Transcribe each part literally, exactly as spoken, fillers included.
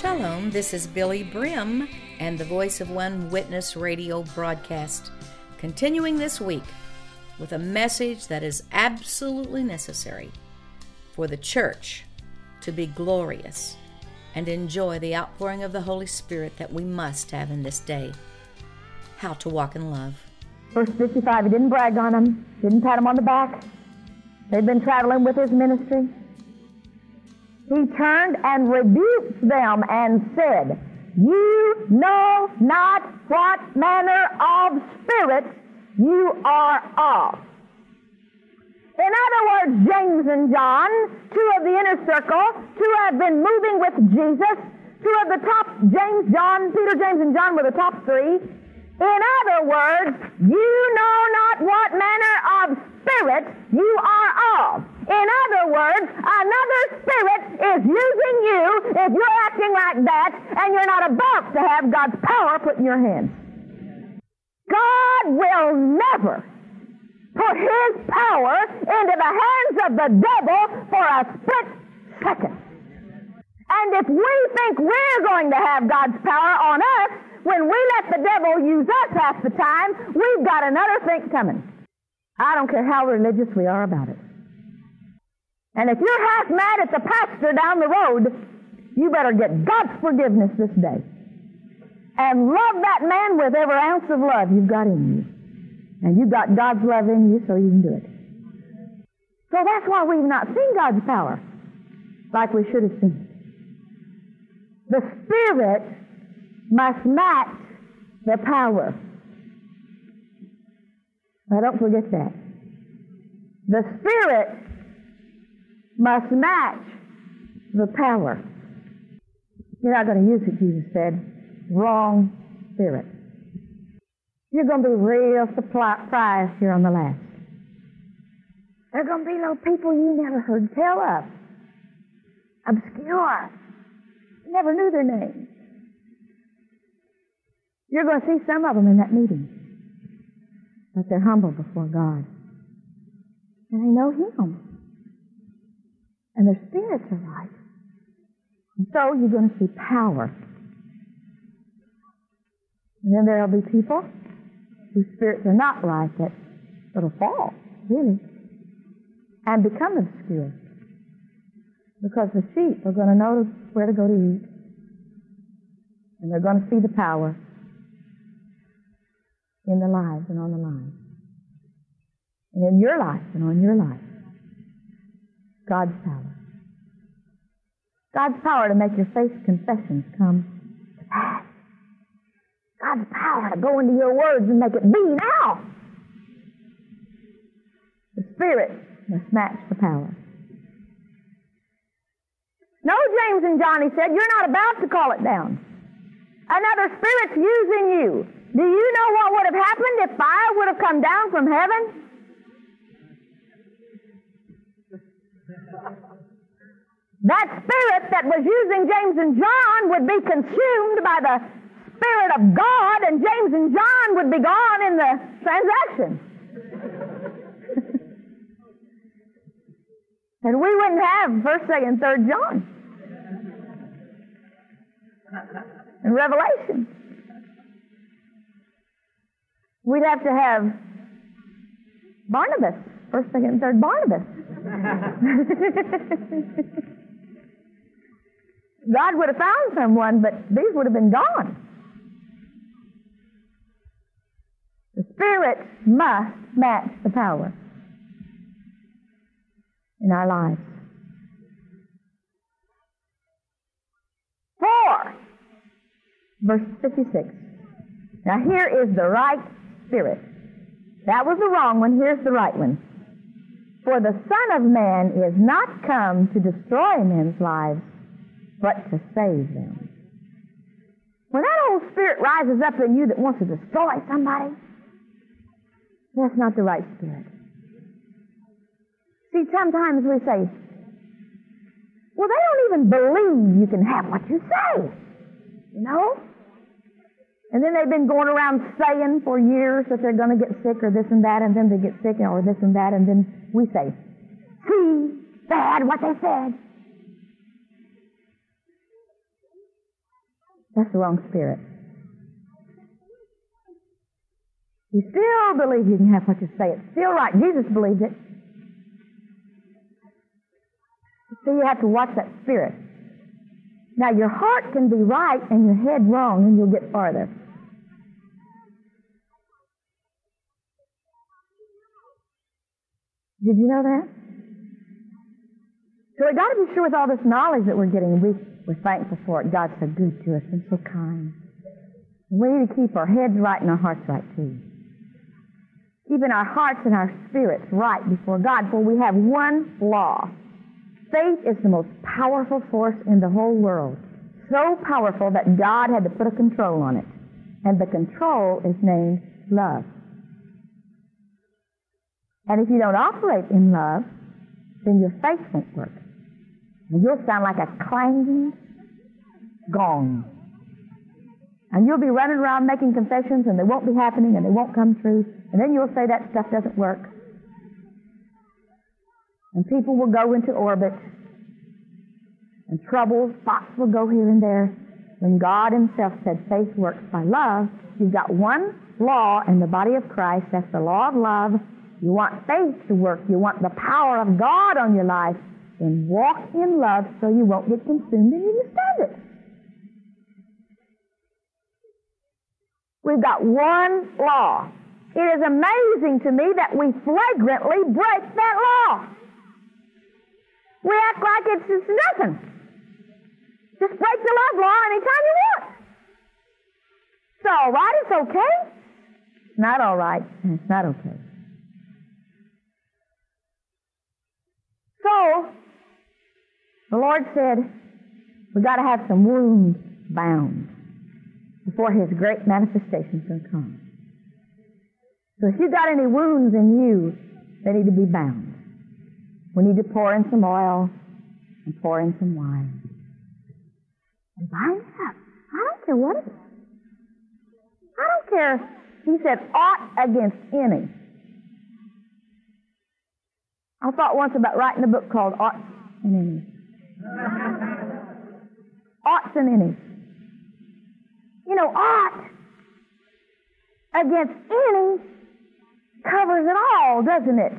Shalom, this is Billy Brim and the Voice of One Witness radio broadcast, continuing this week with a message that is absolutely necessary for the church to be glorious and enjoy the outpouring of the Holy Spirit that we must have in this day. How to walk in love. Verse fifty-five, he didn't brag on them, didn't pat them on the back. They'd been traveling with his ministry. He turned and rebuked them and said, "You know not what manner of spirit you are of." In other words, James and John, two of the inner circle, two have been moving with Jesus, two of the top, James, John, Peter, James, and John were the top three. In other words, you know not what manner of spirit you are of. In other words, another spirit is using you if you're acting like that and you're not about to have God's power put in your hands. God will never put His power into the hands of the devil for a split second. And if we think we're going to have God's power on us, when we let the devil use us half the time, we've got another think coming. I don't care how religious we are about it. And if you're half mad at the pastor down the road, you better get God's forgiveness this day. And love that man with every ounce of love you've got in you. And you've got God's love in you, so you can do it. So that's why we've not seen God's power like we should have seen it. The Spirit must match the power. Now don't forget that. The Spirit must match the power. You're not going to use it, Jesus said. Wrong spirit. You're going to be real surprised here on the last. There are going to be little people you never heard tell of. Obscure. You never knew their names. You're going to see some of them in that meeting. But they're humble before God. And they know Him. And their spirits are right. And so you're going to see power. And then there'll be people whose spirits are not right that will fall, really, and become obscure. Because the sheep are going to know where to go to eat. And they're going to see the power in their lives and on the line. And in your life and on your life. God's power. God's power to make your faith confessions come to pass. God's power to go into your words and make it be now. The Spirit must match the power. No, James and John, he said, you're not about to call it down. Another spirit's using you. Do you know what would have happened if fire would have come down from heaven? That spirit that was using James and John would be consumed by the Spirit of God, and James and John would be gone in the transaction. And we wouldn't have First, Second, Third John and Revelation. We'd have to have Barnabas, First, Second, Third Barnabas. God would have found someone, but these would have been gone. The Spirit must match the power in our lives. Four, verse fifty-six. Now here is the right spirit. That was the wrong one. Here's the right one. For the Son of Man is not come to destroy men's lives, but to save them. When that old spirit rises up in you that wants to destroy somebody, that's not the right spirit. See, sometimes we say, well, they don't even believe you can have what you say. You know? And then they've been going around saying for years that they're going to get sick or this and that, and then they get sick or this and that, and then we say, see, they had what they said. That's the wrong spirit. You still believe you can have what you say. It's still right. Jesus believed it. So you have to watch that spirit. Now, your heart can be right and your head wrong, and you'll get farther. Did you know that? So we've got to be sure with all this knowledge that we're getting, we, we're thankful for it. God's so good to us and so kind. We need to keep our heads right and our hearts right, too. Keeping our hearts and our spirits right before God, for we have one law. Faith is the most powerful force in the whole world. So powerful that God had to put a control on it. And the control is named love. And if you don't operate in love, then your faith won't work. And you'll sound like a clanging gong. And you'll be running around making confessions, and they won't be happening, and they won't come true. And then you'll say that stuff doesn't work. And people will go into orbit, and troubles, spots will go here and there. When God himself said faith works by love, you've got one law in the body of Christ. That's the law of love. You want faith to work. You want the power of God on your life. Then walk in love so you won't get consumed and you understand it. We've got one law. It is amazing to me that we flagrantly break that law. We act like it's just nothing. Just break the love law anytime you want. It's all right, it's okay. It's not all right, and it's not okay. So, the Lord said, we've got to have some wounds bound before his great manifestations can come. So if you've got any wounds in you, they need to be bound. We need to pour in some oil and pour in some wine. And bind it up. I don't care what it is. I don't care. He said, ought against any. I thought once about writing a book called Oughts and Innies. Oughts and Innies. You know, ought against any covers it all, doesn't it?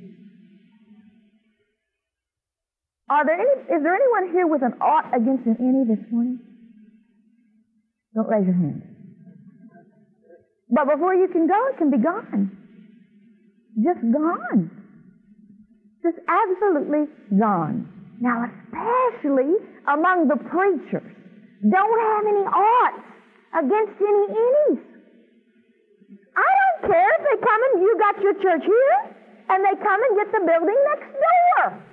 Are there any, is there anyone here with an ought against an any this morning? Don't raise your hand. But before you can go, it can be gone. Just gone. Just absolutely gone. Now, especially among the preachers, don't have any oughts against any innies. I don't care if they come and you got your church here, and they come and get the building next door.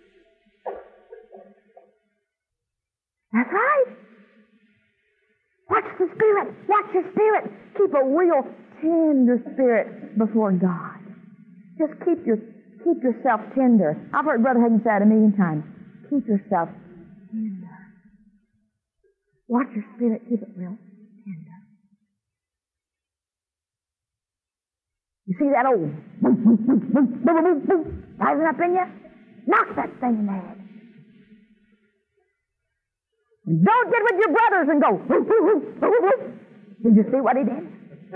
That's right. Watch the Spirit. Watch your spirit. Keep a real tender spirit before God. Just keep your keep yourself tender. I've heard Brother Hagin say it a million times. Keep yourself tender. Watch your spirit. Keep it real tender. You see that old boom, boom, boom, boom, boom, boom, boom, rising up in you? Knock that thing in the head. And don't get with your brothers and go, woo, woo, woo, woo, woo. Did you see what he did?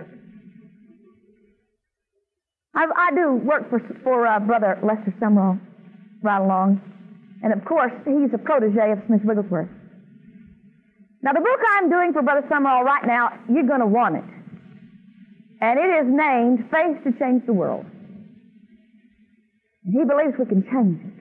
I, I do work for, for uh, Brother Lester Sumrall right along. And of course, he's a protege of Smith Wigglesworth. Now, the book I'm doing for Brother Sumrall right now, you're going to want it. And it is named Faith to Change the World. And he believes we can change it.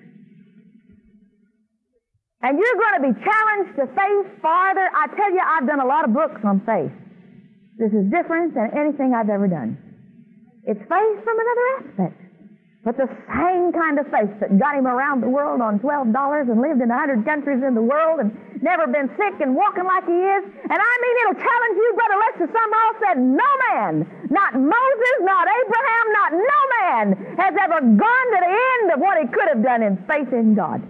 And you're going to be challenged to faith farther. I tell you, I've done a lot of books on faith. This is different than anything I've ever done. It's faith from another aspect. But the same kind of faith that got him around the world on twelve dollars and lived in a hundred countries in the world and never been sick and walking like he is. And I mean, it'll challenge you. Brother Lester Sumrall said, no man, not Moses, not Abraham, not no man has ever gone to the end of what he could have done in faith in God.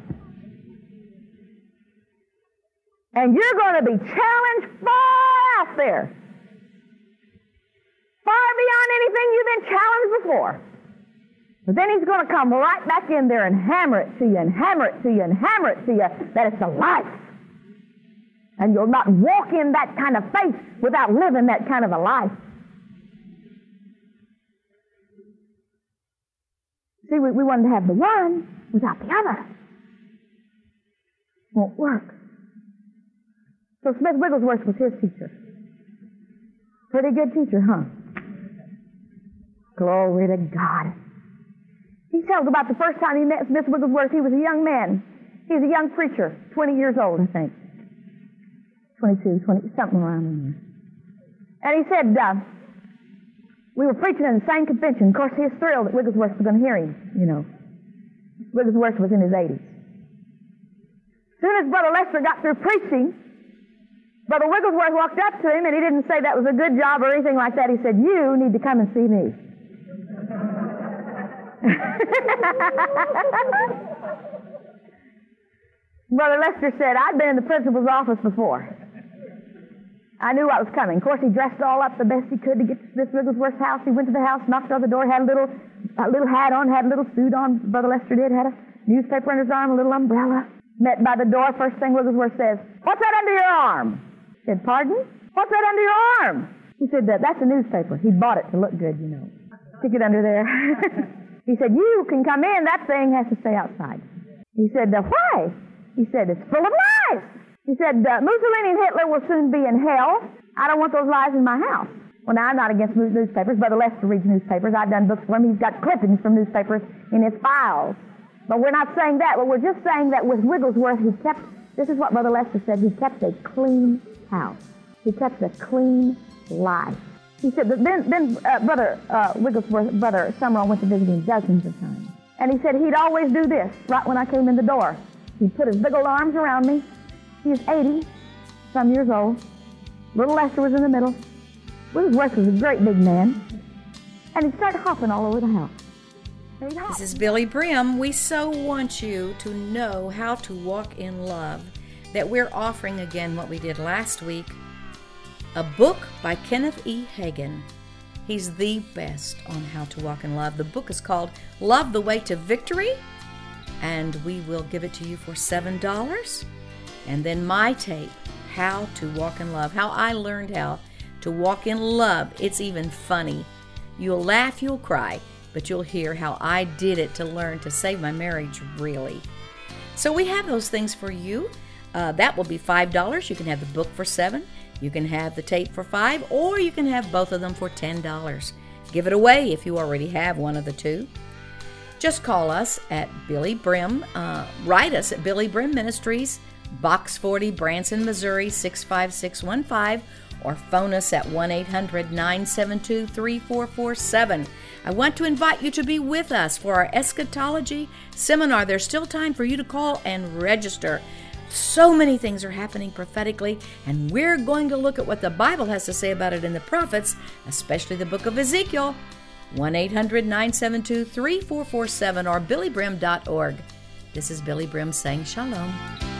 And you're going to be challenged far out there. Far beyond anything you've been challenged before. But then he's going to come right back in there and hammer it to you, and hammer it to you, and hammer it to you, that it's a life. And you'll not walk in that kind of faith without living that kind of a life. See, we, we wanted to have the one without the other. Won't work. So Smith Wigglesworth was his teacher. Pretty good teacher, huh? Glory to God. He tells about the first time he met Smith Wigglesworth. He was a young man. He was a young preacher, twenty years old, I think. twenty-two, twenty, something around in there. And he said, uh, we were preaching in the same convention. Of course, he was thrilled that Wigglesworth was going to hear him, you know. Wigglesworth was in his eighties. As soon as Brother Lester got through preaching, Brother Wigglesworth walked up to him, and he didn't say that was a good job or anything like that. He said, you need to come and see me. Brother Lester said, I'd been in the principal's office before. I knew what was coming. Of course, he dressed all up the best he could to get to Smith Wigglesworth's house. He went to the house, knocked on the door, had a little, a little hat on, had a little suit on. Brother Lester did, had a newspaper under his arm, a little umbrella. Met by the door, first thing Wigglesworth says, what's that under your arm? I said, pardon? What's that under your arm? He said, that's a newspaper. He bought it to look good, you know. Stick it under there. He said, you can come in. That thing has to stay outside. He said, uh, why? He said, it's full of lies. He said, uh, Mussolini and Hitler will soon be in hell. I don't want those lies in my house. Well, now, I'm not against newspapers. Brother Lester reads newspapers. I've done books for him. He's got clippings from newspapers in his files. But we're not saying that. But we're just saying that with Wigglesworth, he kept, this is what Brother Lester said, he kept a clean house. He kept a clean life. He said that then, then uh, Brother uh, Wigglesworth, Brother Summerall went to visit him dozens of times. And he said he'd always do this right when I came in the door. He'd put his big old arms around me. He was eighty, some years old. Little Lester was in the middle. Wigglesworth was a great big man. And he'd start hopping all over the house. This is Billy Brim. We so want you to know how to walk in love that we're offering again what we did last week, a book by Kenneth E. Hagin. He's the best on how to walk in love. The book is called Love the Way to Victory, and we will give it to you for seven dollars. And then my tape, How to Walk in Love, how I learned how to walk in love. It's even funny. You'll laugh, you'll cry, but you'll hear how I did it to learn to save my marriage, really. So we have those things for you. Uh, that will be five dollars. You can have the book for seven dollars. You can have the tape for five dollars, or you can have both of them for ten dollars. Give it away if you already have one of the two. Just call us at Billy Brim. Uh, write us at Billy Brim Ministries, Box forty, Branson, Missouri, six five six one five, or phone us at one eight hundred nine seven two three four four seven. I want to invite you to be with us for our eschatology seminar. There's still time for you to call and register. So many things are happening prophetically, and we're going to look at what the Bible has to say about it in the prophets, especially the book of Ezekiel. one eight hundred nine seven two three four four seven or billy brim dot org. This is Billy Brim saying shalom.